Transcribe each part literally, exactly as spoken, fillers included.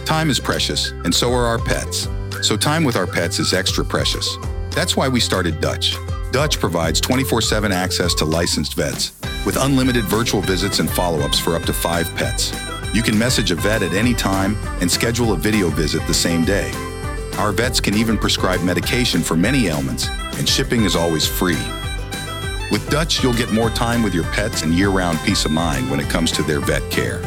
Time is precious, and so are our pets. So time with our pets is extra precious. That's why we started Dutch. Dutch provides twenty-four seven access to licensed vets, with unlimited virtual visits and follow-ups for up to five pets. You can message a vet at any time and schedule a video visit the same day. Our vets can even prescribe medication for many ailments, and shipping is always free. With Dutch, you'll get more time with your pets and year-round peace of mind when it comes to their vet care.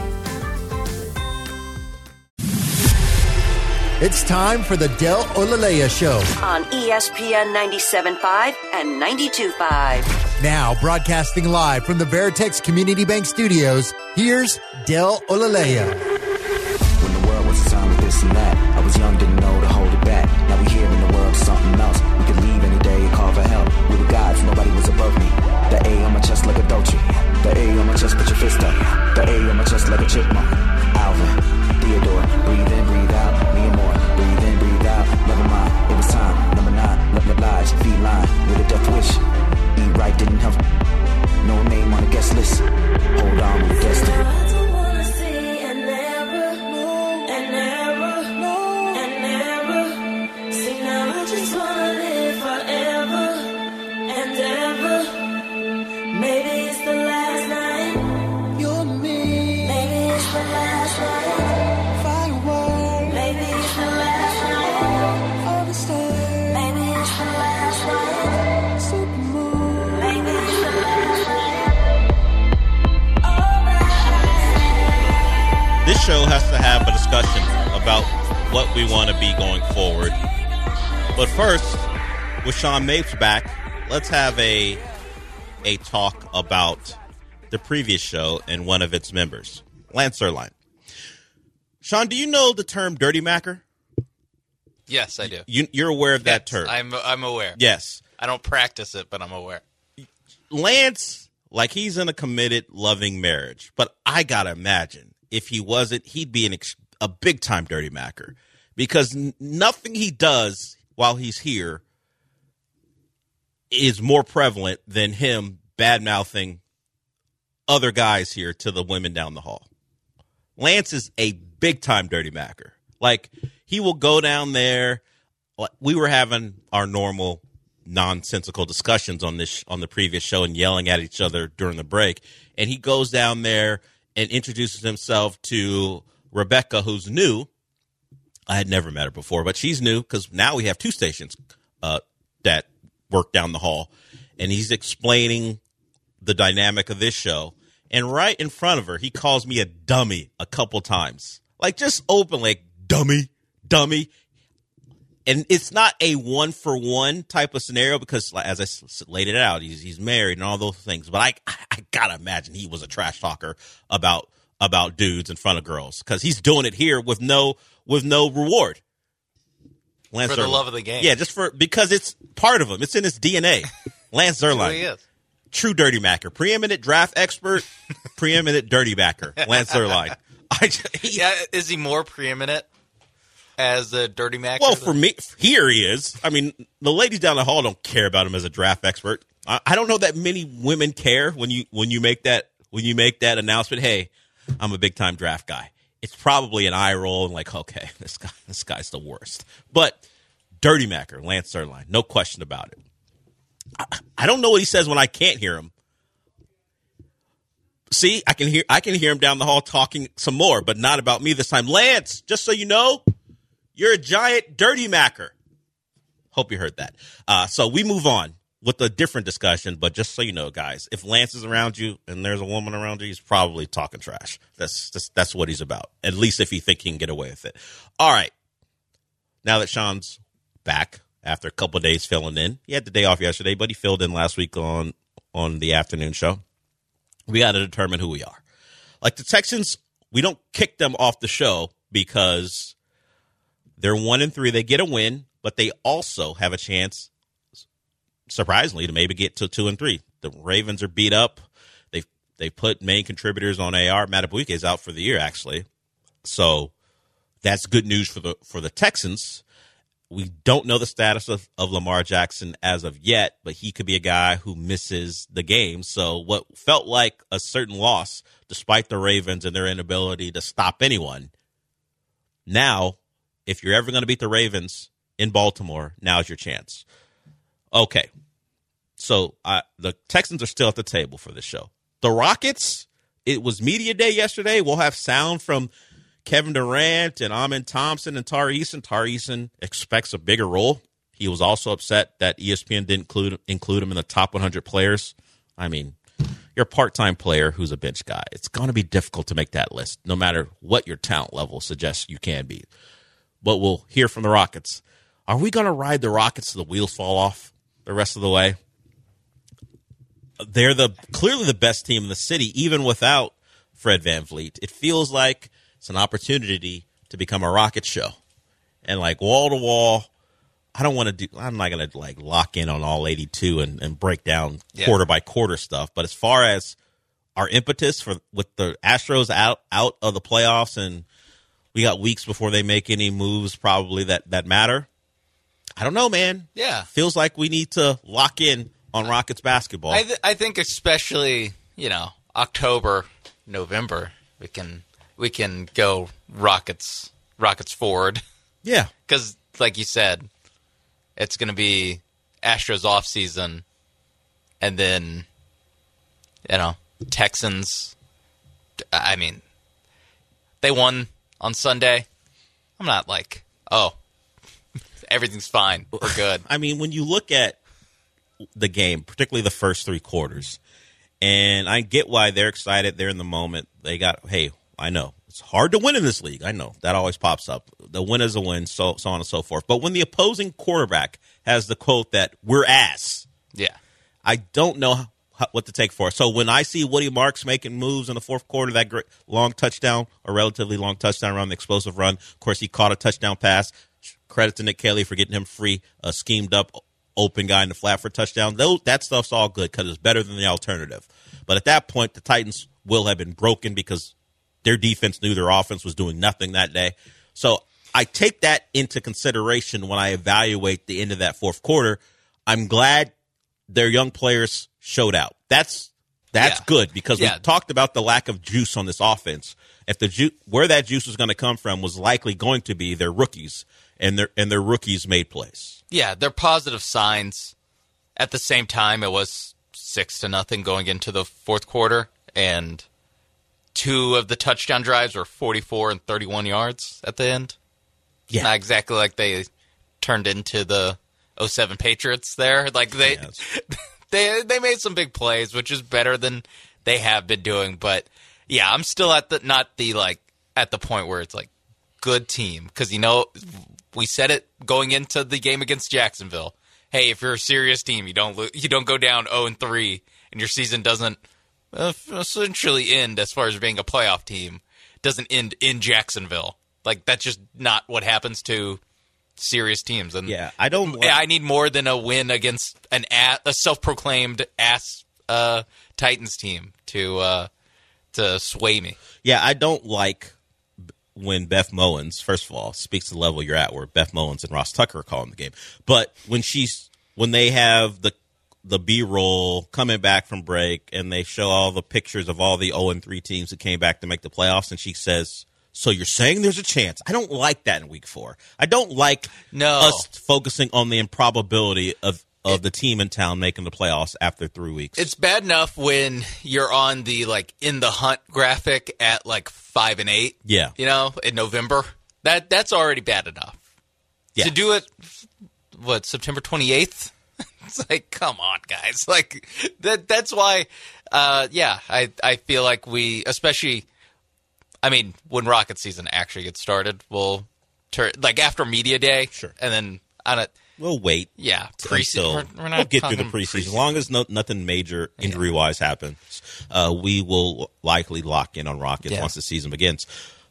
It's time for the Del Olaleya Show on E S P N ninety-seven point five and ninety-two point five. Now, broadcasting live from the Veritex Community Bank Studios, here's Del Olaleya. When the world was a time with this and that, I was young, didn't know to hold it back. Now we here in the world, something else. We could leave any day and call for help. We were gods, nobody was above me. The A on my chest like a Dolce. The A on my chest, put your fist up. The A on my chest like a chipmunk. Alvin, Theodore, breathe in, breathe out. Me and more, breathe in, breathe out. Never mind, it was time. Number nine, love the lies, feline with a death wish. Eat right, didn't have no name on the guest list. Hold on, we're destined. This show has to have a discussion about what we want to be going forward. But first, with Sean Mapes back, let's have a a talk about the previous show and one of its members, Lance Zierlein. Sean, do you know the term dirty macker? Yes, I do. You, you're aware of that yes, term? I'm I'm aware. Yes. I don't practice it, but I'm aware. Lance, like he's in a committed, loving marriage. But I got to imagine if he wasn't, he'd be an ex- a big-time dirty macker. Because n- nothing he does while he's here is more prevalent than him bad-mouthing other guys here to the women down the hall. Lance is a big-time dirty macker. Like, he will go down there. We were having our normal nonsensical discussions on this on the previous show and yelling at each other during the break. And he goes down there and introduces himself to Rebecca, who's new. I had never met her before, but she's new because now we have two stations uh, that work down the hall. And he's explaining the dynamic of this show. And right in front of her, he calls me a dummy a couple times. Like, just open, like, dummy, dummy. And it's not a one-for-one type of scenario because, as I laid it out, he's he's married and all those things. But I I gotta imagine he was a trash talker about about dudes in front of girls because he's doing it here with no with no reward. Lance for the Zierlein. love of the game, yeah, just for because it's part of him. It's in his D N A. Lance Zierlein, he is. True dirty macker, preeminent draft expert, preeminent dirty macker. Lance Zierlein. I just, he, yeah, is he more preeminent as a dirty macker? Well, for me, here he is. I mean, the ladies down the hall don't care about him as a draft expert. I, I don't know that many women care when you when you make that when you make that announcement. Hey, I'm a big time draft guy. It's probably an eye roll and like, okay, this guy this guy's the worst. But dirty macker, Lance Zierlein, no question about it. I, I don't know what he says when I can't hear him. See, I can hear I can hear him down the hall talking some more, but not about me this time. Lance, just so you know, you're a giant dirty macker. Hope you heard that. Uh, so we move on with a different discussion, but just so you know, guys, if Lance is around you and there's a woman around you, he's probably talking trash. That's that's, that's what he's about, at least if he thinks he can get away with it. All right. Now that Sean's back after a couple of days filling in, he had the day off yesterday, but he filled in last week on, on the afternoon show. We got to determine who we are. Like the Texans, we don't kick them off the show because they're one and three. They get a win, but they also have a chance, surprisingly, to maybe get to two and three. The Ravens are beat up. They've they put main contributors on I R. Madubuike is out for the year, actually. So that's good news for the for the Texans. We don't know the status of, of Lamar Jackson as of yet, but he could be a guy who misses the game. So what felt like a certain loss, despite the Ravens and their inability to stop anyone, Now, if you're ever going to beat the Ravens in Baltimore, now's your chance. Okay. So uh, the Texans are still at the table for this show. The Rockets, it was media day yesterday. We'll have sound from Kevin Durant and Amen Thompson and Tari Eason. Tari Eason expects a bigger role. He was also upset that E S P N didn't include, include him in the top one hundred players. I mean, you're a part-time player who's a bench guy. It's going to be difficult to make that list, no matter what your talent level suggests you can be. But we'll hear from the Rockets. Are we going to ride the Rockets till the wheels fall off the rest of the way? They're the clearly the best team in the city, even without Fred VanVleet. It feels like it's an opportunity to become a Rocket show. And like wall to wall, I don't want to do, I'm not going to like lock in on all eighty-two and, and break down yeah. quarter by quarter stuff. But as far as our impetus for with the Astros out, out of the playoffs, and we got weeks before they make any moves probably that, that matter. I don't know, man. Yeah. Feels like we need to lock in on Rockets basketball. I, th- I think especially, you know, October, November, we can we can go Rockets Rockets forward. Yeah. Because, like you said, it's going to be Astros off season, and then, you know, Texans. I mean, they won on Sunday. I'm not like, oh, everything's fine. We're good. I mean, when you look at the game, particularly the first three quarters, and I get why they're excited. They're in the moment. They got, hey, I know. It's hard to win in this league. I know. That always pops up. The win is a win, so, so on and so forth. But when the opposing quarterback has the quote that we're ass, yeah, I don't know how, what to take for it. So when I see Woody Marks making moves in the fourth quarter, that great long touchdown, a relatively long touchdown around the explosive run. Of course, he caught a touchdown pass. Credit to Nick Kelly for getting him free, a schemed up open guy in the flat for a touchdown. Those, that stuff's all good because it's better than the alternative. But at that point, the Titans will have been broken because their defense knew their offense was doing nothing that day. So I take that into consideration when I evaluate the end of that fourth quarter. I'm glad their young players showed out. That's that's yeah. good because yeah. we talked about the lack of juice on this offense. If the ju- where that juice was going to come from was likely going to be their rookies, and their and their rookies made plays. Yeah, they're positive signs. At the same time, it was six to nothing going into the fourth quarter, and two of the touchdown drives were forty-four and thirty-one yards at the end. Yeah, not exactly like they turned into the oh seven Patriots there. Like they, yes. they they made some big plays, which is better than they have been doing. But yeah, I'm still at the not the like at the point where it's like good team, because you know we said it going into the game against Jacksonville. Hey, if you're a serious team, you don't lo- you don't go down oh and three, and your season doesn't uh, essentially end as far as being a playoff team. Doesn't end in Jacksonville. Like that's just not what happens to serious teams. And yeah, I don't. Want- I need more than a win against an ass, a self-proclaimed ass uh, Titans team to uh, to sway me. Yeah, I don't like when Beth Mowins, first of all, speaks to the level you're at, where Beth Mowins and Ross Tucker are calling the game. But when she's when they have the the B-roll coming back from break and they show all the pictures of all the oh and three teams that came back to make the playoffs, and she says, so you're saying there's a chance. I don't like that in week four. I don't like no. us focusing on the improbability of, of it, the team in town making the playoffs after three weeks. It's bad enough when you're on the like in the hunt graphic at like five and eight. Yeah. You know, in November. That that's already bad enough. Yeah. To do it what, September twenty-eighth? It's like, come on, guys. Like that that's why uh, yeah, I I feel like we especially I mean, when Rocket season actually gets started, we'll turn like after media day, sure, and then on it, we'll wait. Yeah, preseason. We're, we're not we'll get through the preseason. Pre-season. As long as no, nothing major injury yeah. wise happens, uh, we will likely lock in on Rockets yeah. once the season begins.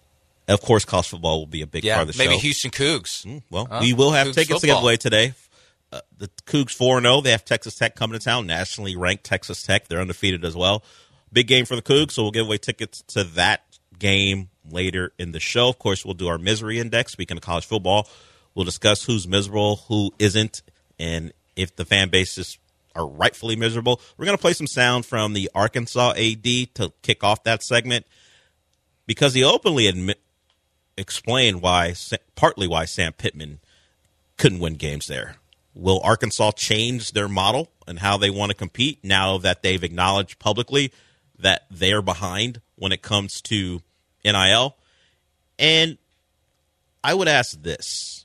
Of course, college football will be a big yeah, part of the maybe show. Maybe Houston Cougs. Mm, well, huh? we will have Cougs tickets football. to give away today. Uh, the Cougs four and oh. They have Texas Tech coming to town. Nationally ranked Texas Tech. They're undefeated as well. Big game for the Cougs, so we'll give away tickets to that game later in the show. Of course, we'll do our misery index. Speaking of college football, we'll discuss who's miserable, who isn't, and if the fan bases are rightfully miserable. We're going to play some sound from the Arkansas A D to kick off that segment, because he openly admit, explain why, partly why Sam Pittman couldn't win games there. Will Arkansas change their model and how they want to compete now that they've acknowledged publicly that they're behind when it comes to N I L? And I would ask this.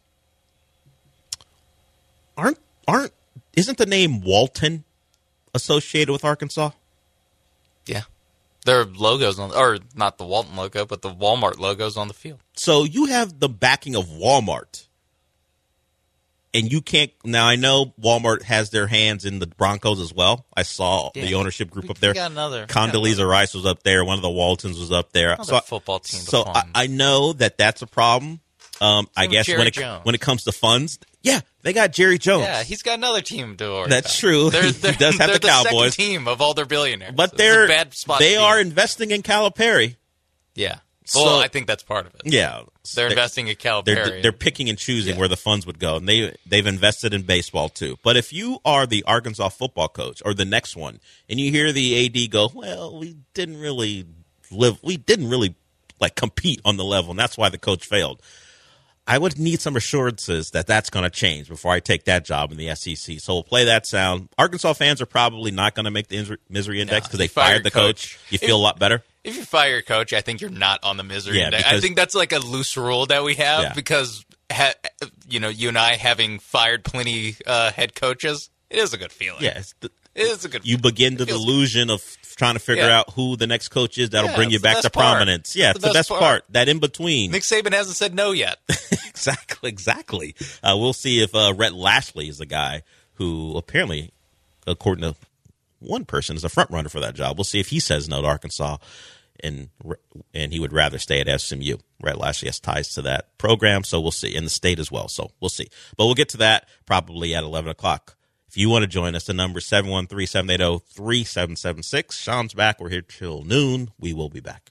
Aren't, aren't, isn't the name Walton associated with Arkansas? Yeah. Their logos on, or not the Walton logo, but the Walmart logos on the field. So you have the backing of Walmart, and you can't. Now I know Walmart has their hands in the Broncos as well. I saw yeah. the ownership group we, up there. We got another. Condoleezza another. Rice was up there. One of the Waltons was up there. Another so football team. So I, I know that that's a problem. Um, I guess Jerry when it Jones. when it comes to funds, yeah, they got Jerry Jones. Yeah, he's got another team to worry That's about. true. They're, they're, he does have they're the Cowboys. Second team of all their billionaires, but so they're it's a bad spot they to be are in. investing in Calipari. Yeah. So, well, I think that's part of it. Yeah, They're investing in Calipari. They're, they're picking and choosing Yeah. where the funds would go, and they they've invested in baseball too. But if you are the Arkansas football coach or the next one, and you hear the A D go, "Well, we didn't really live, we didn't really like compete on the level, and that's why the coach failed," I would need some assurances that that's going to change before I take that job in the S E C. So we'll play that sound. Arkansas fans are probably not going to make the misery index because No, they fired the coach. coach. You feel if, a lot better. If you fire your coach, I think you're not on the misery Yeah, index. because, I think that's like a loose rule that we have Yeah. because, ha, you know, you and I having fired plenty uh, head coaches, it is a good feeling. Yeah, it's the, it is a good. You begin the feels, delusion of trying to figure Yeah. out who the next coach is that'll Yeah, bring you it's the back to best part. prominence. Yeah, It's it's the the best best part. part. That in between. Nick Saban hasn't said no yet. exactly, exactly. Uh, we'll see if uh, Rhett Lashley is the guy who apparently, according to one person, is a front runner for that job. We'll see if he says no to Arkansas, and and he would rather stay at S M U. Rhett Lashley has ties to that program, so we'll see, in the state as well. So we'll see. But we'll get to that probably at eleven o'clock. If you want to join us, the number is seven one three, seven eight zero, three seven seven six. Sean's back. We're here till noon. We will be back.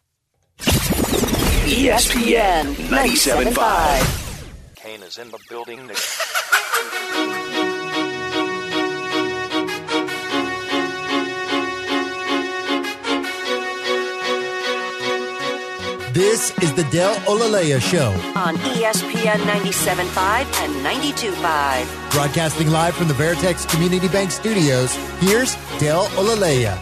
E S P N ninety-seven point five. Kane is in the building. This is the Del Olalea Show, On E S P N ninety-seven point five and ninety-two point five. broadcasting live from the Veritex Community Bank Studios. Here's Del Olalea.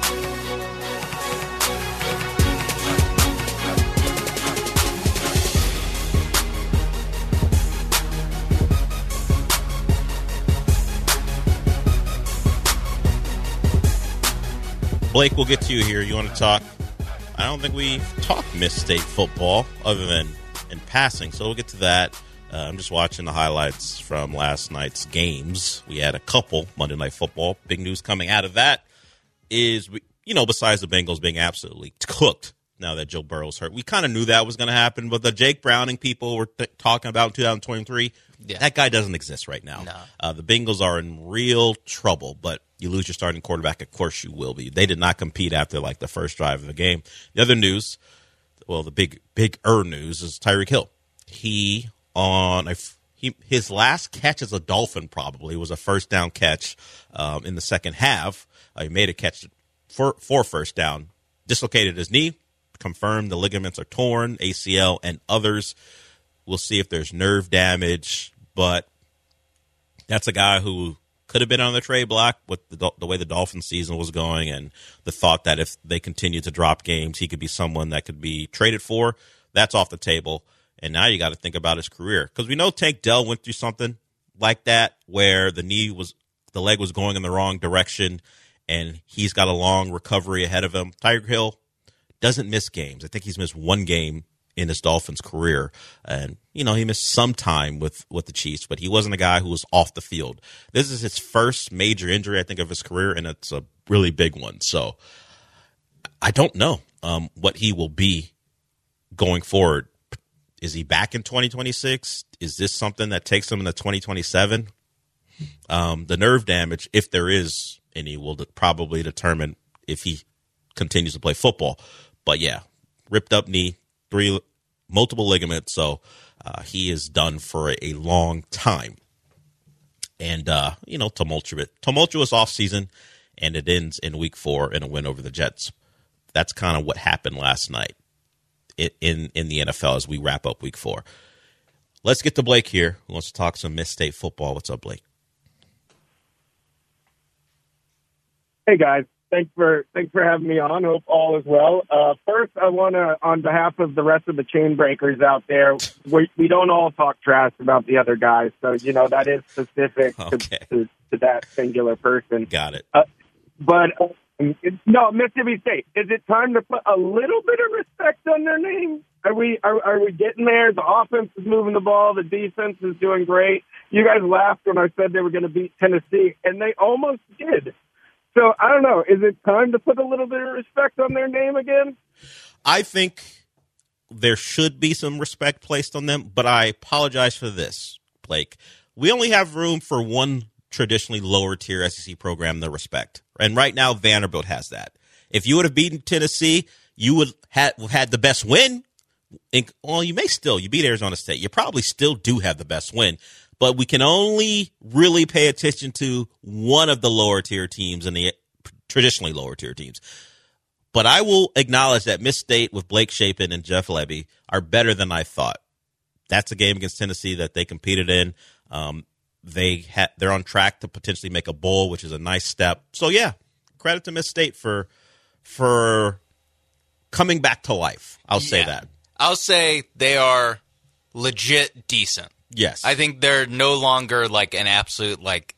Blake, we'll get to you here. You want to talk? I don't think we talked Miss State football other than in passing, so we'll get to that. Uh, I'm just watching the highlights from last night's games. We had a couple Monday Night Football. Big news coming out of that is, we, you know, besides the Bengals being absolutely cooked now that Joe Burrow's hurt, we kind of knew that was going to happen, but the Jake Browning people were th- talking about in two thousand twenty-three, Yeah. that guy doesn't exist right now. No. Uh, the Bengals are in real trouble, but you lose your starting quarterback, of course you will be. They did not compete after like the first drive of the game. The other news, well, the big, big-er news is Tyreek Hill. He on a, he, his last catch as a Dolphin probably was a first down catch um, in the second half. Uh, he made a catch for for first down, dislocated his knee, confirmed the ligaments are torn, A C L and others. We'll see if there's nerve damage, but that's a guy who could have been on the trade block with the, the way the Dolphins season was going and the thought that if they continue to drop games, he could be someone that could be traded for. That's off the table. And now you got to think about his career, because we know Tank Dell went through something like that where the knee was, the leg was going in the wrong direction, and he's got a long recovery ahead of him. Tyreek Hill doesn't miss games. I think he's missed one game in his Dolphins career. And, you know, he missed some time with, with the Chiefs, but he wasn't a guy who was off the field. This is his first major injury, I think, of his career, and it's a really big one. So I don't know um, what he will be going forward. Is he back in twenty twenty-six? Is this something that takes him into twenty twenty-seven? Um, the nerve damage, if there is any, will de- probably determine if he continues to play football. But, yeah, ripped up knee, three multiple ligaments, so uh, he is done for a, a long time. And, uh, you know, tumultuous, tumultuous offseason, and it ends in week four in a win over the Jets. That's kind of what happened last night. in, in, in the N F L as we wrap up week four. Let's get to Blake here, who wants to talk some Miss State football. What's up, Blake? Hey, guys. Thanks for thanks for having me on. Hope all is well. Uh, first, I want to, on behalf of the rest of the chain breakers out there, we, we don't all talk trash about the other guys. So, you know, that is specific okay. to, to, to that singular person. Got it. Uh, but, um, it, no, Mississippi State, is it time to put a little bit of respect on their name? Are we are, are we getting there? The offense is moving the ball. The defense is doing great. You guys laughed when I said they were going to beat Tennessee, and they almost did. So, I don't know. Is it time to put a little bit of respect on their name again? I think there should be some respect placed on them, but I apologize for this, Blake. We only have room for one traditionally lower-tier S E C program to respect. And right now, Vanderbilt has that. If you would have beaten Tennessee, you would have had the best win. Well, you may still. You beat Arizona State. You probably still do have the best win. But we can only really pay attention to one of the lower tier teams and the traditionally lower tier teams. But I will acknowledge that Miss State with Blake Shapen and Jeff Lebby are better than I thought. That's a game against Tennessee that they competed in. Um, they ha- they're on track to potentially make a bowl, which is a nice step. So yeah, credit to Miss State for for coming back to life. I'll say Yeah. that. I'll say they are legit decent. Yes. I think they're no longer like an absolute like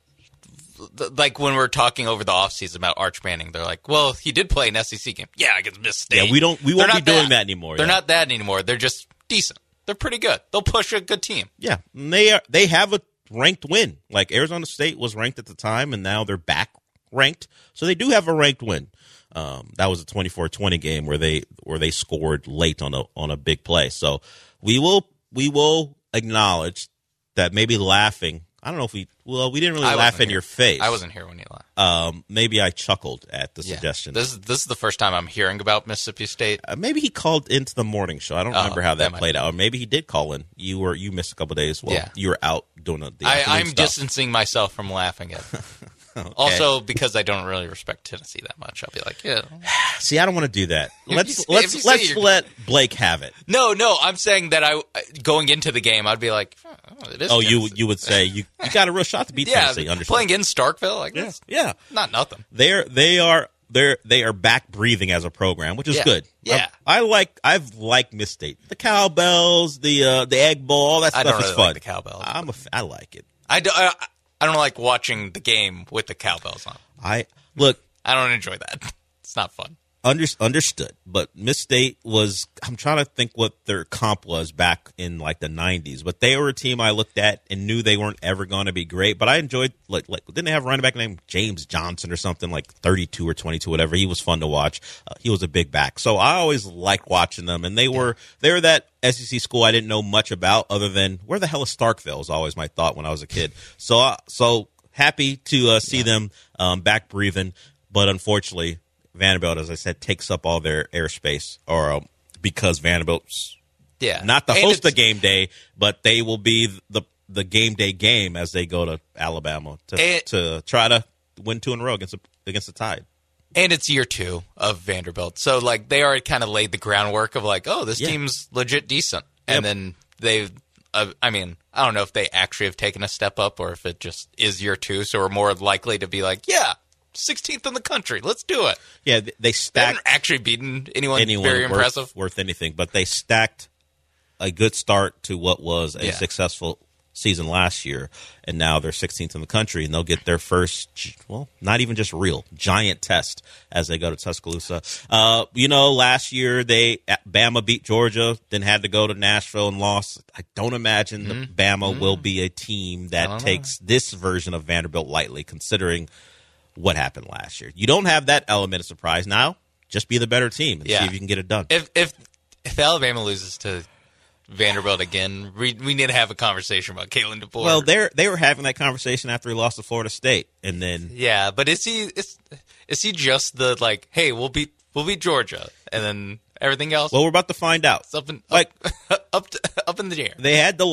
like when we're talking over the offseason about Arch Manning, they're like, well, he did play an S E C game. Yeah, against Miss State. Yeah, we don't we They're won't be not doing that anymore. They're yeah. not that anymore. They're just decent. They're pretty good. They'll push a good team. Yeah, and they are. They have a ranked win. Like Arizona State was ranked at the time, and now they're back ranked. So they do have a ranked win. Um, that was a twenty-four twenty game where they where they scored late on a on a big play. So we will we will acknowledge that maybe laughing. I don't know if we well we didn't really I laugh wasn't in here. your face. I wasn't here when you laughed. Um, maybe I chuckled at the Yeah. suggestion. This is this is the first time I'm hearing about Mississippi State. Uh, maybe he called into the morning show. I don't Oh, remember how that, that might played be. out. Or maybe he did call in. You were you missed a couple days. Well, Yeah. you were out doing the. the I, afternoon I'm stuff. distancing myself from laughing at it. Okay. Also, because I don't really respect Tennessee that much, I'll be like, yeah. See, I don't want to do that. If Let's you- if let's you say let's you're- let Blake have it. No, no, I'm saying that I going into the game, I'd be like, oh, it is Oh, you Tennessee. you would say you, you got a real shot to beat yeah, Tennessee. Understand? playing in Starkville, like Yeah, that's yeah. not nothing. They're they are they're they are back breathing as a program, which is Yeah. good. Yeah. I, I like I've liked Miss State, the cowbells, the uh, the egg bowl, all that I stuff don't is really fun. like the cowbells. I'm a f- I like it. I, do, I, I don't like watching the game with the cowbells on. I look. I don't enjoy that. It's not fun. Under, understood, but Miss State was. I'm trying to think what their comp was back in like the nineties, but they were a team I looked at and knew they weren't ever going to be great. But I enjoyed like like didn't they have a running back named James Johnson or something like thirty-two or twenty-two, whatever. He was fun to watch. Uh, he was a big back, so I always liked watching them. And they were they were that S E C school I didn't know much about other than where the hell is Starkville is always my thought when I was a kid. So uh, so happy to uh, see yeah. them um, back breathing, but unfortunately. Vanderbilt, as I said, takes up all their airspace, or um, because Vanderbilt's yeah. not the And host it's- of game day, but they will be the the game day game as they go to Alabama to And- to try to win two in a row against the, against the Tide. And it's year two of Vanderbilt. So, like, they already kind of laid the groundwork of, like, oh, this Yeah. team's legit decent. And Yep. then they've, uh, I mean, I don't know if they actually have taken a step up or if it just is year two. So we're more likely to be like, yeah, sixteenth in the country. Let's do it. Yeah, they, they They stacked haven't actually beaten anyone, anyone very worth, impressive. worth anything, but they stacked a good start to what was a Yeah. successful season last year, and now they're sixteenth in the country, and they'll get their first, well, not even just real, giant test as they go to Tuscaloosa. Uh, you know, last year they Bama beat Georgia, then had to go to Nashville and lost. I don't imagine Mm-hmm. the Bama will be a team that don't know. takes this version of Vanderbilt lightly, considering what happened last year. You don't have that element of surprise now. Just be the better team and Yeah. see if you can get it done. If if if Alabama loses to Vanderbilt again, we, we need to have a conversation about Kalen DeBoer. Well, they they were having that conversation after he lost to Florida State, and then yeah, but is he is is he just the like, hey, we'll beat we'll beat Georgia, and then everything else well, we're about to find out. is up in Like up up, to, up in the air. they had the loss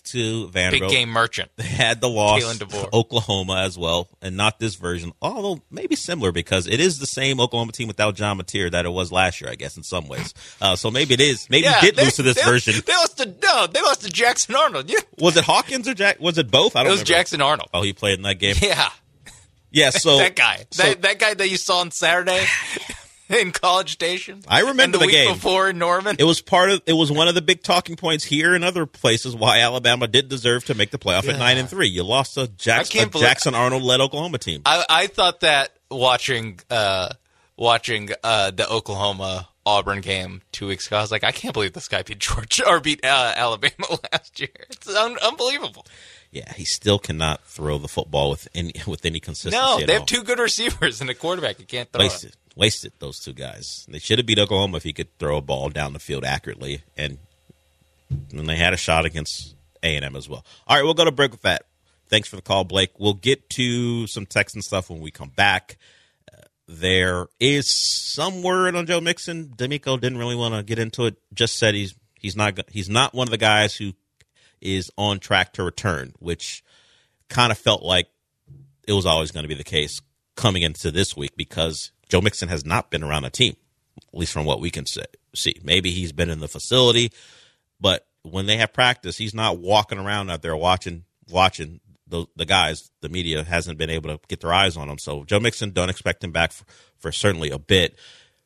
to Vanderbilt. Big game merchant. They had the loss Kalen DeBoer. to Oklahoma as well, and not this version, although maybe similar because it is the same Oklahoma team without John Mateer that it was last year, I guess, in some ways. Uh, so maybe it is. Maybe Yeah, you did they- lose to this they- version. They lost to no, they lost to Jackson Arnold. Yeah, Was it Hawkins or Jack? Was it both? I it don't was remember. Jackson Arnold. Oh, he played in that game? Yeah, Yeah, so. that guy, so- that, that guy that you saw on Saturday in College Station. I remember and the, the week game. before in Norman. It was part of. It was one of the big talking points here and other places why Alabama did deserve to make the playoff at nine and three. You lost to Jackson, can't a believe- Jackson Arnold led Oklahoma team. I, I thought that watching uh, watching uh, the Oklahoma Auburn game two weeks ago, I was like, I can't believe this guy beat Georgia or beat uh, Alabama last year. It's un- unbelievable. Yeah, he still cannot throw the football with any with any consistency. No, at they all. have two good receivers and a quarterback. You can't throw. wasted. It. Wasted those two guys. They should have beat Oklahoma if he could throw a ball down the field accurately, and and they had a shot against A and M as well. All right, we'll go to break with that. Thanks for the call, Blake. We'll get to some Texan stuff when we come back. Uh, there is some word on Joe Mixon. D'Amico didn't really want to get into it. Just said he's he's not he's not one of the guys who is on track to return, which kind of felt like it was always going to be the case coming into this week because Joe Mixon has not been around a team, at least from what we can say, see. Maybe he's been in the facility, but when they have practice, he's not walking around out there watching watching the, the guys. The media hasn't been able to get their eyes on him. So Joe Mixon, don't expect him back for, for certainly a bit.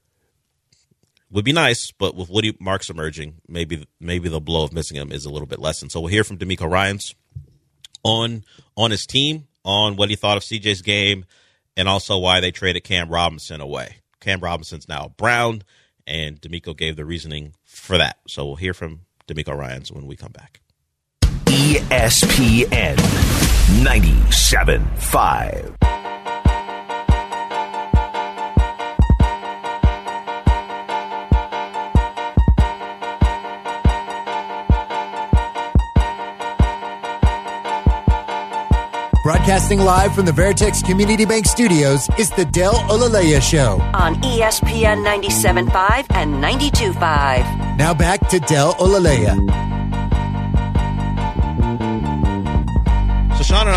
Would be nice, but with Woody Marks emerging, maybe maybe the blow of missing him is a little bit lessened. So we'll hear from D'Amico Ryans on on his team, on what he thought of C J's game, and also why they traded Cam Robinson away. Cam Robinson's now a Brown, and D'Amico gave the reasoning for that. So we'll hear from D'Amico Ryans when we come back. E S P N ninety-seven point five. Broadcasting live from the Veritex Community Bank Studios is the Del Olaleya Show. On E S P N ninety-seven point five and ninety-two point five. Now back to Del Olaleya. So Sean and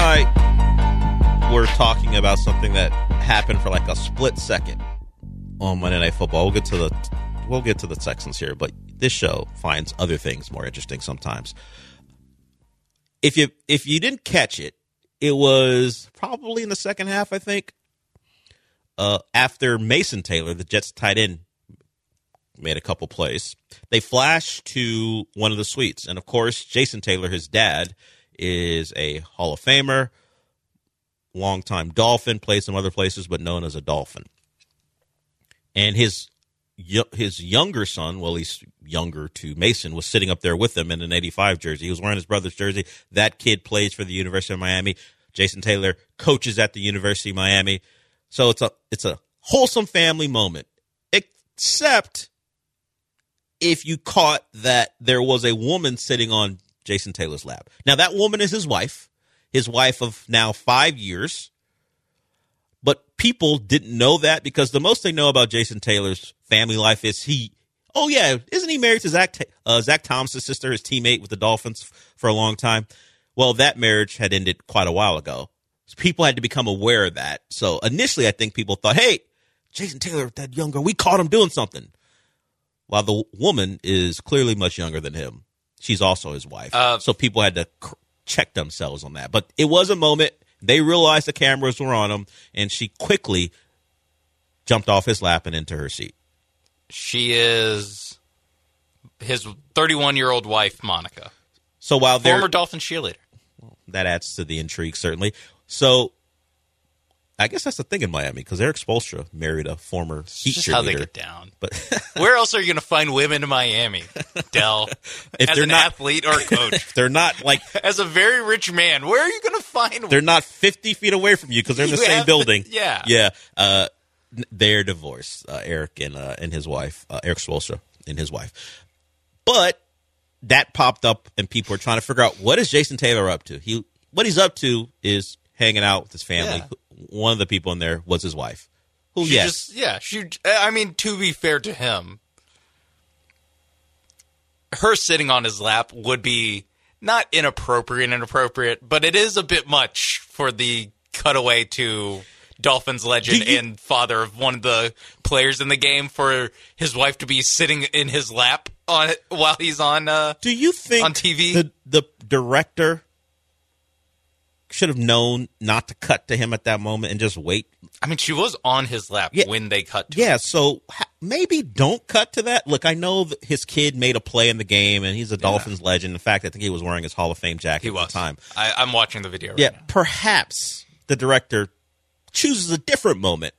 I were talking about something that happened for like a split second on Monday Night Football. We'll get to the we'll get to the Texans here, but this show finds other things more interesting sometimes. If you if you didn't catch it, it was probably in the second half, I think, uh, after Mason Taylor, the Jets tight end, made a couple plays. They flashed to one of the suites. And, of course, Jason Taylor, his dad, is a Hall of Famer, longtime Dolphin, played some other places, but known as a Dolphin. And his his younger son, well, he's younger to Mason, was sitting up there with him in an eighty-five jersey. He was wearing his brother's jersey. That kid plays for the University of Miami. Jason Taylor coaches at the University of Miami. So it's a it's a wholesome family moment, except if you caught that there was a woman sitting on Jason Taylor's lap. Now, that woman is his wife, his wife of now five years. But people didn't know that because the most they know about Jason Taylor's family life is he, oh, yeah, isn't he married to Zach, uh, Zach Thomas' sister, his teammate with the Dolphins for a long time? Well, that marriage had ended quite a while ago. So people had to become aware of that. So initially, I think people thought, hey, Jason Taylor, that young girl, we caught him doing something. While the woman is clearly much younger than him. She's also his wife. Uh, so people had to cr- check themselves on that. But it was a moment. They realized the cameras were on him, and she quickly jumped off his lap and into her seat. She is his thirty-one-year-old wife, Monica. So while they're former Dolphin cheerleader. Well, that adds to the intrigue, certainly. So I guess that's the thing in Miami because Eric Spoelstra married a former Heat just cheerleader. How they get down. But where else are you going to find women in Miami, Del? If as they're an not, athlete or coach, if they're not like as a very rich man, where are you going to find? They're not fifty feet away from you because they're in the You same have building. to- yeah, yeah. Uh, they're divorced. Uh, Eric and uh, and his wife, uh, Eric Spoelstra and his wife. But that popped up, and people are trying to figure out what is Jason Taylor up to. He what he's up to is hanging out with his family. Yeah. One of the people in there was his wife. Who, She yes, just, yeah, she. I mean, to be fair to him, her sitting on his lap would be not inappropriate, inappropriate, but it is a bit much for the cutaway to Dolphins legend you, and father of one of the players in the game for his wife to be sitting in his lap on it while he's on. Uh, do you think on T V? The, the director should have known not to cut to him at that moment and just wait? I mean, she was on his lap yeah, when they cut to Yeah, him. so maybe don't cut to that. Look, I know that his kid made a play in the game, and he's a Dolphins yeah. legend. In fact, I think he was wearing his Hall of Fame jacket he at was. the time. I, I'm watching the video right yeah, now. Perhaps the director chooses a different moment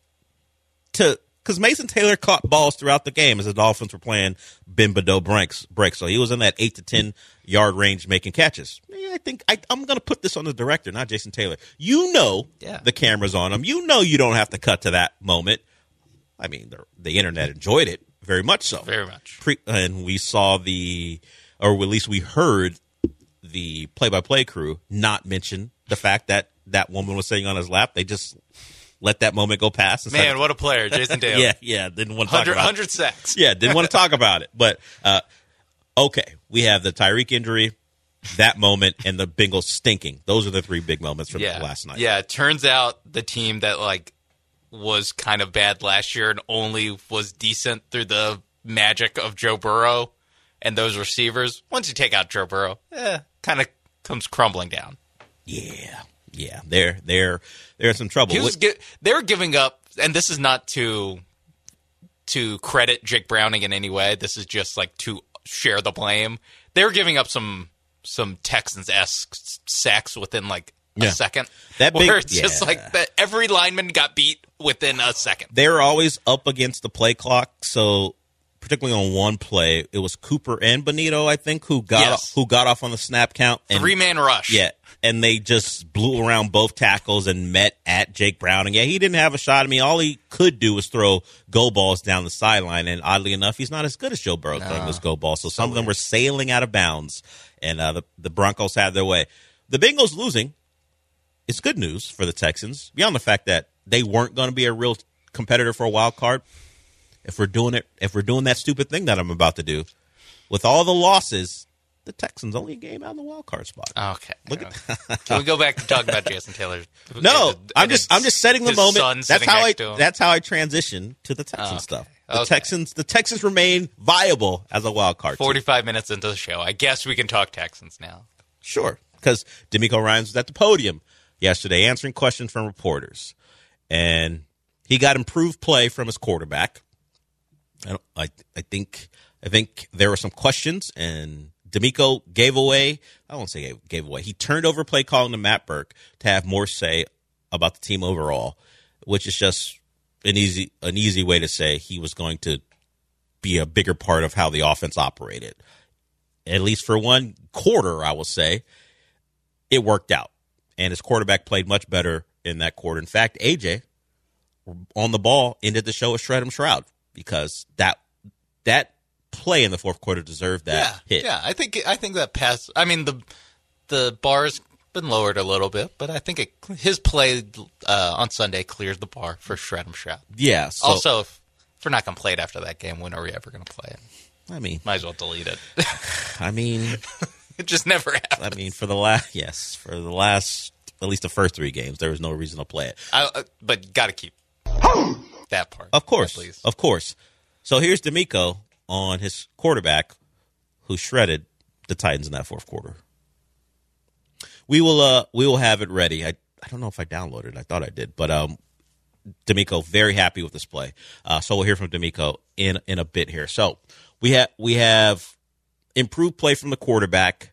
to – because Mason Taylor caught balls throughout the game as the Dolphins were playing Ben Bedeau breaks, breaks. So he was in that eight to ten-yard range making catches. Yeah, I think I, I'm going to put this on the director, not Jason Taylor. You know yeah. the camera's on him. You know you don't have to cut to that moment. I mean, the, the Internet enjoyed it very much so. Very much. Pre, and we saw the – or at least we heard the play-by-play crew not mention the fact that that woman was sitting on his lap. They just – let that moment go past. Man, what a player, Jason Taylor. yeah, yeah, didn't want to talk about it. one hundred sacks. Yeah, didn't want to talk about it. But, uh, okay, we have the Tyreek injury, that moment, and the Bengals stinking. Those are the three big moments from yeah. last night. Yeah, it turns out the team that, like, was kind of bad last year and only was decent through the magic of Joe Burrow and those receivers, once you take out Joe Burrow, eh, kind of comes crumbling down. Yeah. Yeah, they're they're they're in some trouble. He was gi- they were giving up, and this is not to to credit Jake Browning in any way. This is just like to share the blame. They were giving up some some Texans-esque sacks within like a yeah. second. That big, where it's yeah. just like that every lineman got beat within a second. They're always up against the play clock, so particularly on one play, it was Cooper and Benito, I think, who got yes. off, who got off on the snap count. And, Three man rush. Yeah. And they just blew around both tackles and met at Jake Browning. Yeah, he didn't have a shot. I mean, all he could do was throw go balls down the sideline. And oddly enough, he's not as good as Joe Burrow no. throwing those go balls. So, so some of them weird. were sailing out of bounds. And uh, the, the Broncos had their way. The Bengals losing is good news for the Texans, beyond the fact that they weren't going to be a real competitor for a wild card. If we're doing it, if we're doing that stupid thing that I'm about to do, with all the losses, the Texans only a game out in the wild card spot. Okay. Look at Can we go back to talk about Jason Taylor? No, and, I'm and just I'm just setting the his moment. son That's sitting how I next to him? that's how I transition to the Texans Oh, okay. stuff. The Okay. Texans the Texans remain viable as a wild card team. forty-five minutes into the show. I guess we can talk Texans now. Sure, because D'Amico Ryans was at the podium yesterday answering questions from reporters, and he got improved play from his quarterback. I don't, I, I think I think there were some questions, and D'Amico gave away. I won't say gave, gave away. He turned over play calling to Matt Burke to have more say about the team overall, which is just an easy an easy way to say he was going to be a bigger part of how the offense operated. At least for one quarter, I will say, it worked out, and his quarterback played much better in that quarter. In fact, A J on the ball ended the show with Shred 'em Shroud, because that that play in the fourth quarter deserved that yeah, hit. Yeah, I think I think that pass. I mean, the the bar's been lowered a little bit, but I think it, his play uh, on Sunday clears the bar for Shred 'em Shroud. Yeah. So, also, if, if we're not going to play it after that game, when are we ever going to play it? I mean, might as well delete it. I mean, it just never happened. I mean, for the last yes, for the last at least the first three games, there was no reason to play it. I, uh, but got to keep that part, of course, please. Of course. So here's D'Amico on his quarterback, who shredded the Titans in that fourth quarter. We will, uh, we will have it ready. I, I don't know if I downloaded it. I thought I did, but um, D'Amico very happy with this play. Uh, so we'll hear from D'Amico in in a bit here. So we have we have improved play from the quarterback,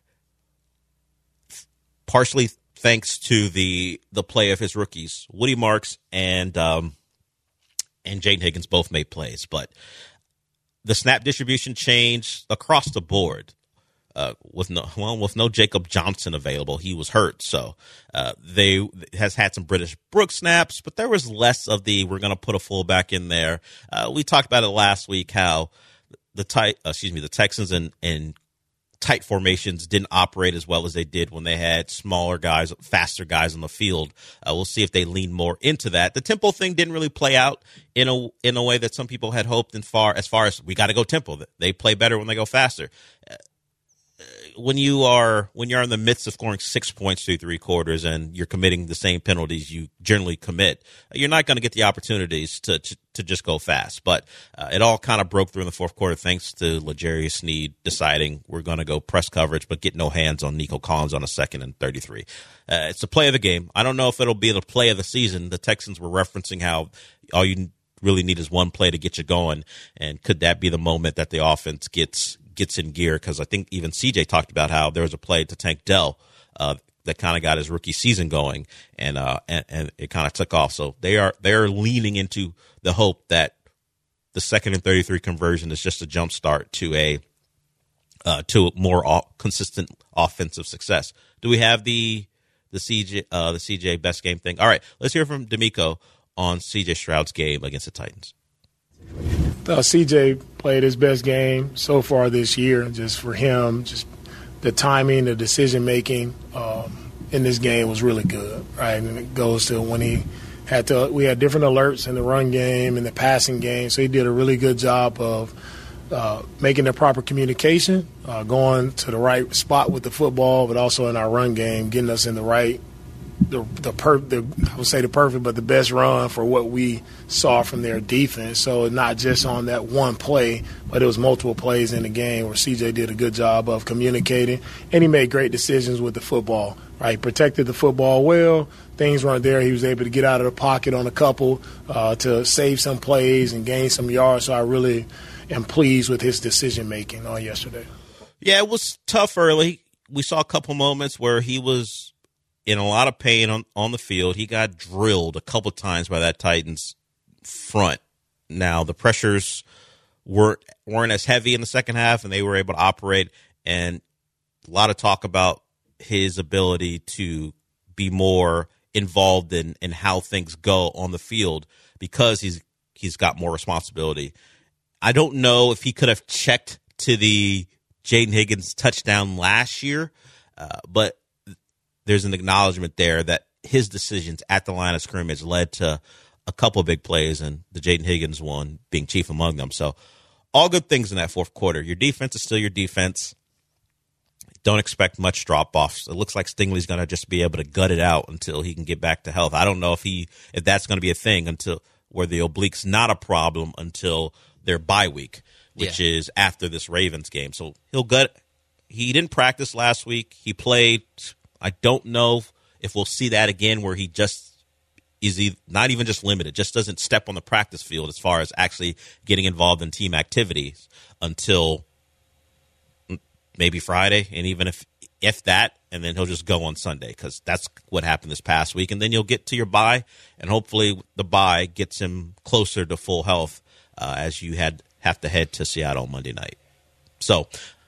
partially thanks to the the play of his rookies, Woody Marks and um, and Jaden Higgins both made plays, but the snap distribution changed across the board. Uh, with no well, with no Jacob Johnson available, he was hurt, so uh, they has had some British Brooks snaps, but there was less of the we're going to put a fullback in there. Uh, we talked about it last week how the tight, uh, excuse me, the Texans and and tight formations didn't operate as well as they did when they had smaller guys, faster guys on the field. Uh, we'll see if they lean more into that. The tempo thing didn't really play out in a in a way that some people had hoped. And far as far as we got to go tempo, they play better when they go faster. Uh, when you are when you're in the midst of scoring six points through three quarters and you're committing the same penalties you generally commit, you're not going to get the opportunities to, to to just go fast. But uh, it all kind of broke through in the fourth quarter thanks to L'Jarius Sneed deciding we're going to go press coverage but get no hands on Nico Collins on a second and thirty-three. Uh, it's the play of the game. I don't know if it'll be the play of the season. The Texans were referencing how all you really need is one play to get you going, and could that be the moment that the offense gets gets in gear? Because I think even C J talked about how there was a play to Tank Dell uh, that kind of got his rookie season going, and uh, and, and it kind of took off. So they are they are leaning into the hope that the second and thirty-three conversion is just a jump start to a uh, to a more o- consistent offensive success. Do we have the the C J uh, the C J best game thing? All right, let's hear from D'Amico on C J Stroud's game against the Titans. Uh, C J played his best game so far this year. Just for him, just the timing, the decision making um, in this game was really good, right? And it goes to when he had to. We had different alerts in the run game and the passing game, so he did a really good job of uh, making the proper communication, uh, going to the right spot with the football, but also in our run game, getting us in the right. The the, per, the I would say the perfect, but the best run for what we saw from their defense. So not just on that one play, but it was multiple plays in the game where C J did a good job of communicating, and he made great decisions with the football. Right, protected the football well. Things weren't there. He was able to get out of the pocket on a couple uh, to save some plays and gain some yards. So I really am pleased with his decision making on yesterday. Yeah, it was tough early. We saw a couple moments where he was in a lot of pain on, on the field. He got drilled a couple times by that Titans front. Now, the pressures weren't, weren't as heavy in the second half, and they were able to operate. And a lot of talk about his ability to be more involved in, in how things go on the field because he's he's got more responsibility. I don't know if he could have checked to the Jaden Higgins touchdown last year, uh, but there's an acknowledgement there that his decisions at the line of scrimmage led to a couple of big plays, and the Jaden Higgins one being chief among them. So all good things in that fourth quarter. Your defense is still your defense. Don't expect much drop-offs. It looks like Stingley's going to just be able to gut it out until he can get back to health. I don't know if he if that's going to be a thing until where the oblique's not a problem until their bye week, which yeah. is after this Ravens game. So he'll gut. He didn't practice last week. He played. I don't know if we'll see that again where he just is he not even just limited, just doesn't step on the practice field as far as actually getting involved in team activities until maybe Friday, and even if if that, and then he'll just go on Sunday because that's what happened this past week. And then you'll get to your bye, and hopefully the bye gets him closer to full health uh, as you had have to head to Seattle Monday night. So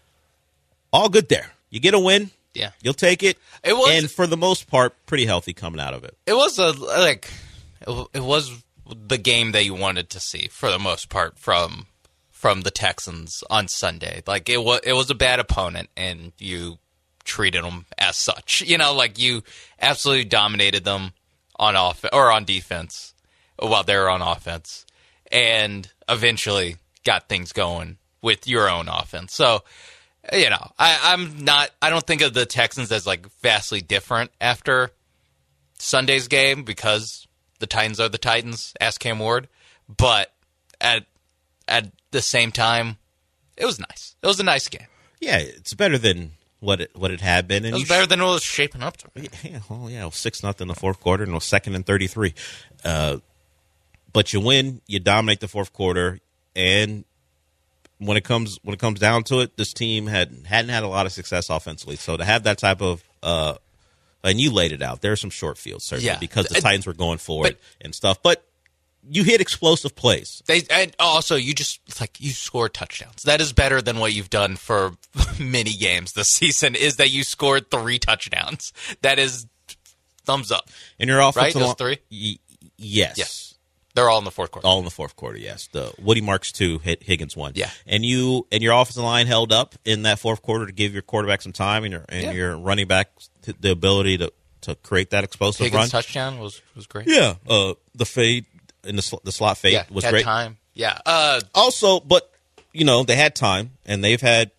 all good there. You get a win. Yeah, you'll take it. It was, and for the most part, pretty healthy coming out of it. It was a like, it, it was the game that you wanted to see for the most part from from the Texans on Sunday. Like it was, it was a bad opponent, and you treated them as such. You know, like you absolutely dominated them on off or on defense while they were on offense, and eventually got things going with your own offense. So. You know, I, I'm not. I don't think of the Texans as like vastly different after Sunday's game because the Titans are the Titans. Ask Cam Ward, but at at the same time, it was nice. It was a nice game. Yeah, it's better than what it what it had been. And it was better sh- than it was shaping up to be. Yeah, well, yeah, it was six nothing in the fourth quarter, and it was second and thirty three. Uh, but you win, you dominate the fourth quarter, and. When it comes when it comes down to it, this team had hadn't had a lot of success offensively. So to have that type of uh, and you laid it out, there are some short fields certainly yeah. because the uh, Titans were going for but, it and stuff. But you hit explosive plays. They and also you just like you scored touchdowns. That is better than what you've done for many games this season. Is that you scored three touchdowns? That is thumbs up. And your offensive right? Those line, three. Y- yes. Yes. They're all in the fourth quarter. All in the fourth quarter, yes. The Woody Marks two, hit Higgins one. Yeah. And you and your offensive line held up in that fourth quarter to give your quarterback some time and your and yeah. your running back the ability to, to create that explosive Higgins' run. touchdown was, was great. Yeah. Uh, the fade in the sl- the slot fade yeah, was had great. Time. Yeah. Uh, also, but you know they had time and they've had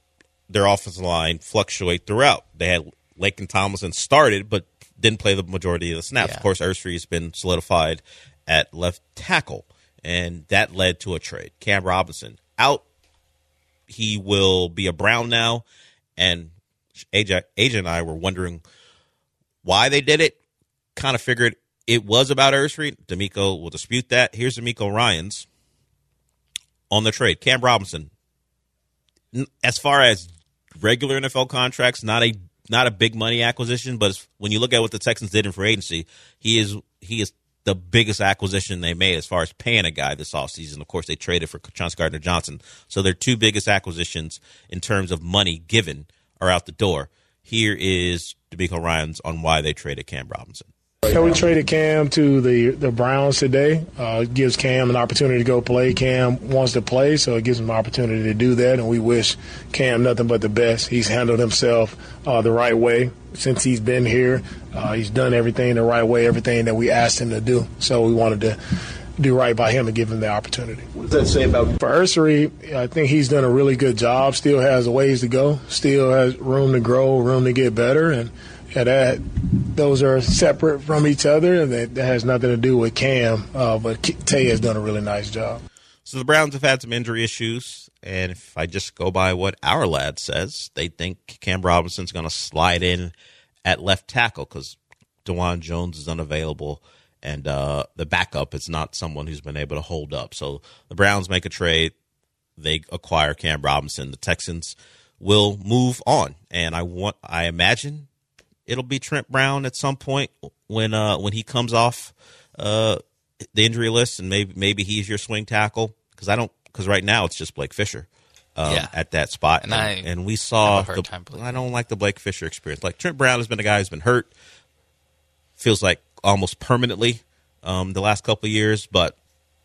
their offensive line fluctuate throughout. They had Laken Tomlinson started, but didn't play the majority of the snaps. Yeah. Of course, Ursay's been solidified at left tackle, and that led to a trade. Cam Robinson out. He will be a Brown now, and A J, A J and I were wondering why they did it. Kind of figured it was about Ursay. D'Amico will dispute that. Here's D'Amico Ryans on the trade. Cam Robinson, as far as regular N F L contracts, not a not a big money acquisition, but when you look at what the Texans did in free agency, he is he is the biggest acquisition they made as far as paying a guy this offseason. Of course, they traded for Chauncey Gardner-Johnson. So their two biggest acquisitions in terms of money given are out the door. Here is D'Amico Ryans on why they traded Cam Robinson. Yeah, we traded Cam to the, the Browns today. Uh, it gives Cam an opportunity to go play. Cam wants to play, so it gives him an opportunity to do that, and we wish Cam nothing but the best. He's handled himself uh, the right way since he's been here. Uh, he's done everything the right way, everything that we asked him to do. So we wanted to do right by him and give him the opportunity. What does that say about For Ursay, I think he's done a really good job. Still has a ways to go. Still has room to grow, room to get better, and yeah, that those are separate from each other, and that, that has nothing to do with Cam. Uh, but Tay has done a really nice job. So the Browns have had some injury issues, and if I just go by what our lad says, they think Cam Robinson's going to slide in at left tackle because DeJuan Jones is unavailable, and uh, the backup is not someone who's been able to hold up. So the Browns make a trade. They acquire Cam Robinson. The Texans will move on, and I want, I imagine it'll be Trent Brown at some point when uh, when he comes off uh, the injury list, and maybe maybe he's your swing tackle because I don't because right now it's just Blake Fisher um, yeah. at that spot, and, and, I and we saw have a hard the, time I don't like the Blake Fisher experience. Like Trent Brown has been a guy who's been hurt, feels like almost permanently um, the last couple of years. But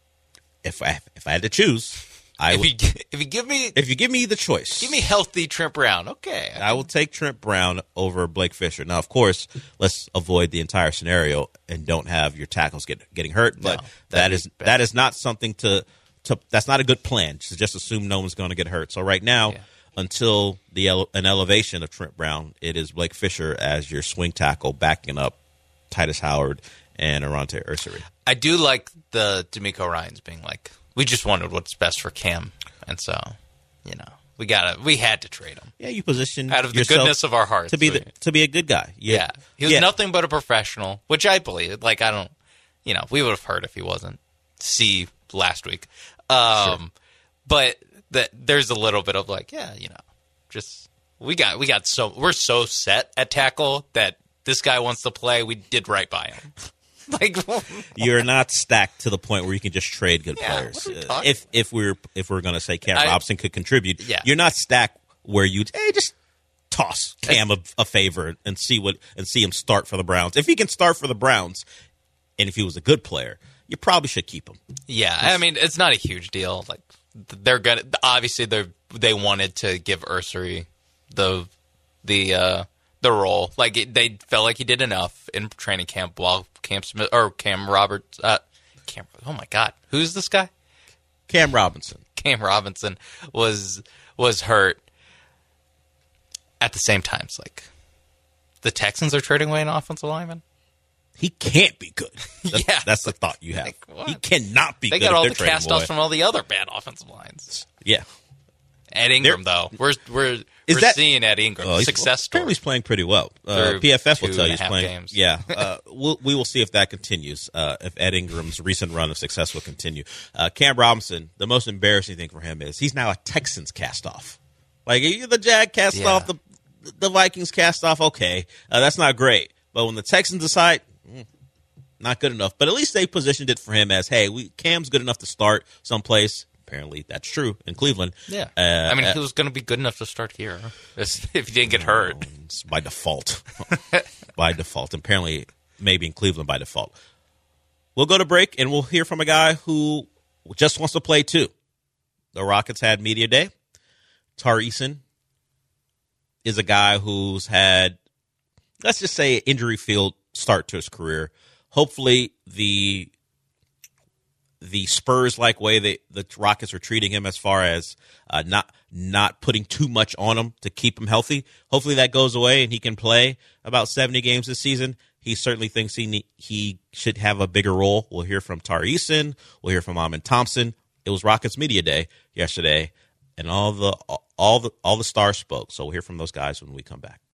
if I if I had to choose. I if, would, you, if you give me if you give me the choice, give me healthy Trent Brown. Okay, I will take Trent Brown over Blake Fisher. Now, of course, let's avoid the entire scenario and don't have your tackles get getting hurt. But no, that is bad. that is not something to to. That's not a good plan. To just assume no one's going to get hurt. So right now, yeah. until the ele- an elevation of Trent Brown, it is Blake Fisher as your swing tackle, backing up Titus Howard and Arante Ursay. I do like the D'Amico Ryans being like, we just wanted what's best for Cam, and so, you know, we gotta, we had to trade him. Yeah, you position out of the goodness of our hearts to be the, to be a good guy. Yeah, yeah. he was yeah. nothing but a professional, which I believe. Like I don't, you know, we would have heard if he wasn't. See last week, um, sure. but that there's a little bit of like, yeah, you know, just we got we got so we're so set at tackle that this guy wants to play. We did right by him. Like you're not stacked to the point where you can just trade good yeah, players. Uh, if if we're if we're going to say Cam I, Robinson could contribute, yeah. you're not stacked where you hey just toss Cam a, a favor and see what and see him start for the Browns. If he can start for the Browns, and if he was a good player, you probably should keep him. Yeah, I mean it's not a huge deal. Like they're gonna obviously they they wanted to give Ursay the the. uh The role, like it, they felt like he did enough in training camp while Cam Smith or Cam Roberts. Uh, Cam, oh my God, who's this guy? Cam Robinson. Cam Robinson was was hurt. At the same time, it's like the Texans are trading away an offensive lineman. He can't be good. That's, yeah, that's the thought you have. Like, he cannot be. They good got all if the cast-offs from all the other bad offensive lines. Yeah. Ed Ingram, They're, though, we're we're Is we're that, seeing Ed Ingram uh, success story. Apparently, he's playing pretty well. Uh, P F F will tell you he's playing. Games. Yeah, uh, we'll, we will see if that continues. Uh, if Ed Ingram's recent run of success will continue. Uh, Cam Robinson, the most embarrassing thing for him is he's now a Texans cast off. Like the Jag cast yeah. off, the the Vikings cast off. Okay, uh, that's not great. But when the Texans decide, mm, not good enough. But at least they positioned it for him as, hey, we Cam's good enough to start someplace. Apparently, that's true in Cleveland. Yeah, uh, I mean, uh, he was going to be good enough to start here if he didn't get hurt. It's by default, by default. Apparently, maybe in Cleveland by default. We'll go to break, and we'll hear from a guy who just wants to play too. The Rockets had media day. Tari Eason is a guy who's had, let's just say, injury-filled start to his career. Hopefully, the the Spurs-like way they, the Rockets are treating him as far as uh, not not putting too much on him to keep him healthy. Hopefully that goes away and he can play about seventy games this season. He certainly thinks he ne- he should have a bigger role. We'll hear from Tari Eason. We'll hear from Amin Thompson. It was Rockets Media Day yesterday, and all the all the all the stars spoke. So we'll hear from those guys when we come back.